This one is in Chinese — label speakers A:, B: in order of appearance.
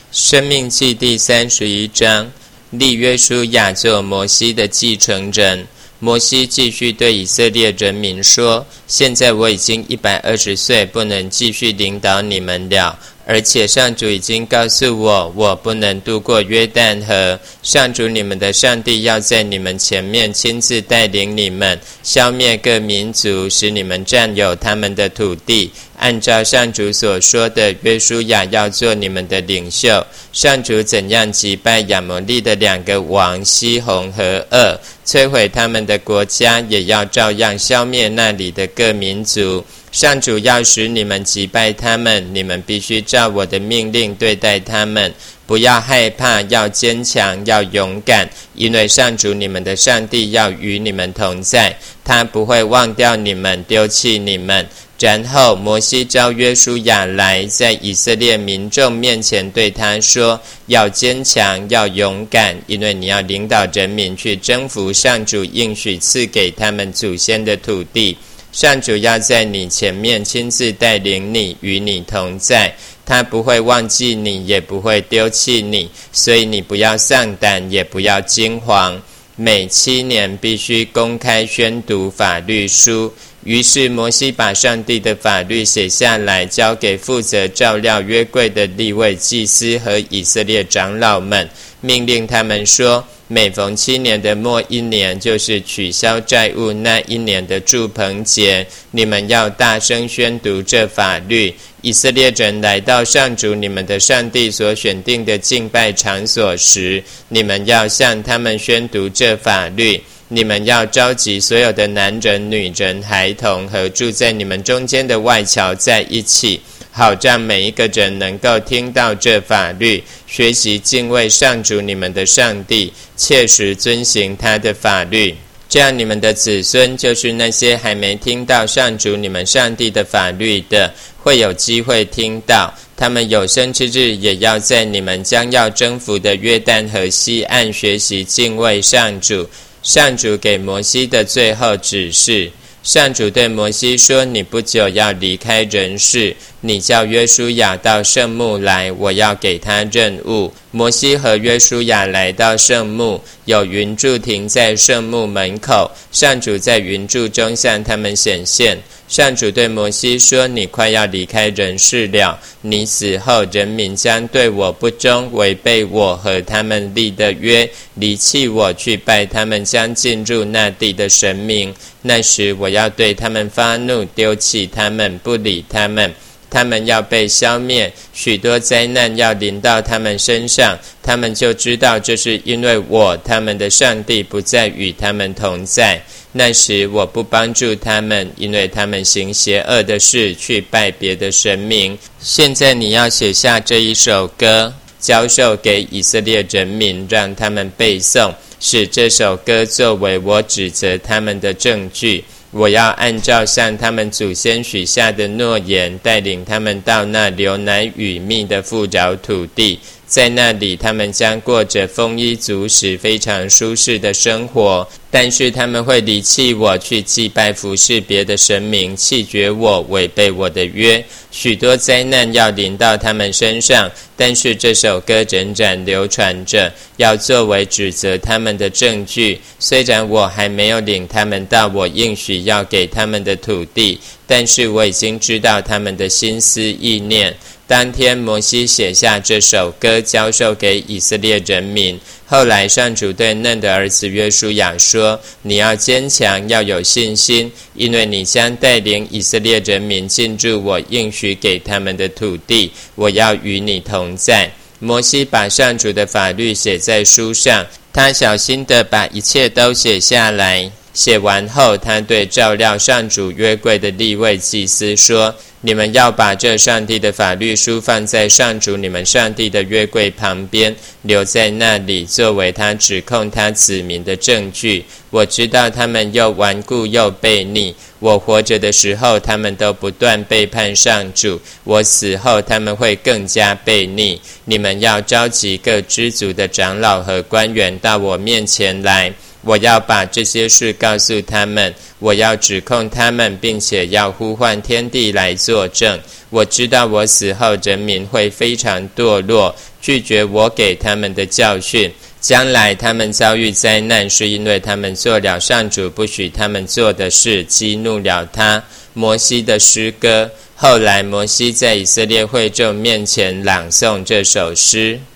A: 申命记第31章，立约书亚做摩西的继承人。摩西继续对以色列人民说：现在我已经120岁，不能继续领导你们了，而且上主已经告诉我，我不能渡过约旦河。上主你们的上帝要在你们前面亲自带领你们，消灭各民族，使你们占有他们的土地。按照上主所说的，约书亚要做你们的领袖。上主怎样击败亚摩利的2个王西宏和噩，摧毁他们的国家，也要照样消灭那里的各民族。上主要使你们击败他们，你们必须照我的命令对待他们，不要害怕，要坚强，要勇敢，因为上主你们的上帝要与你们同在，他不会忘掉你们，丢弃你们。然后摩西召约书亚来，在以色列民众面前对他说：要坚强，要勇敢，因为你要领导人民去征服上主应许赐给他们祖先的土地。上主要在你前面亲自带领你，与你同在，他不会忘记你，也不会丢弃你，所以你不要丧胆，也不要惊惶。每7年必须公开宣读法律书。于是摩西把上帝的法律写下来，交给负责照料约柜的利未祭司和以色列长老们，命令他们说：每逢7年的末1年，就是取消债务那1年的住棚节，你们要大声宣读这法律。以色列人来到上主你们的上帝所选定的敬拜场所时，你们要向他们宣读这法律。你们要召集所有的男人、女人、孩童和住在你们中间的外侨在一起，好让每一个人能够听到这法律，学习敬畏上主你们的上帝，切实遵行他的法律。这样你们的子孙，就是那些还没听到上主你们上帝的法律的，会有机会听到。他们有生之日，也要在你们将要征服的约旦河西岸学习敬畏上主。上主给摩西的最后指示。上主对摩西说：你不久要离开人世，你叫约书亚到圣幕来，我要给他任务。摩西和约书亚来到圣幕，有云柱停在圣幕门口，上主在云柱中向他们显现。上主对摩西说：你快要离开人世了，你死后人民将对我不忠，违背我和他们立的约，离弃我，去拜他们将进入那地的神明。那时我要对他们发怒，丢弃他们，不理他们，他们要被消灭，许多灾难要临到他们身上，他们就知道这是因为我他们的上帝不再与他们同在。那时我不帮助他们，因为他们行邪恶的事，去拜别的神明。现在你要写下这一首歌，教授给以色列人民，让他们背诵，使这首歌作为我指责他们的证据。我要按照向他们祖先许下的诺言，带领他们到那流奶与蜜的富饶土地，在那里他们将过着丰衣足食、非常舒适的生活。但是他们会离弃我，去祭拜服侍别的神明，弃绝我，违背我的约。许多灾难要临到他们身上，但是这首歌仍然流传着，要作为指责他们的证据。虽然我还没有领他们到我应许要给他们的土地，但是我已经知道他们的心思意念。当天摩西写下这首歌，教授给以色列人民。后来上主对嫩的儿子约书亚说：你要坚强，要有信心，因为你将带领以色列人民进入我应许给他们的土地，我要与你同在。摩西把上主的法律写在书上，他小心地把一切都写下来。写完后，他对照料上主约柜的利未祭司说：你们要把这上帝的法律书放在上主你们上帝的约柜旁边，留在那里，作为他指控他子民的证据。我知道他们又顽固又悖逆，我活着的时候他们都不断背叛上主，我死后他们会更加悖逆。你们要召集各支族的长老和官员到我面前来， 我要把这些事告诉他们，我要指控他们，并且要呼唤天地来作证。我知道我死后人民会非常堕落，拒绝我给他们的教训。将来他们遭遇灾难，是因为他们做了上主不许他们做的事，激怒了他。摩西的诗歌。后来摩西在以色列会众面前朗诵这首诗。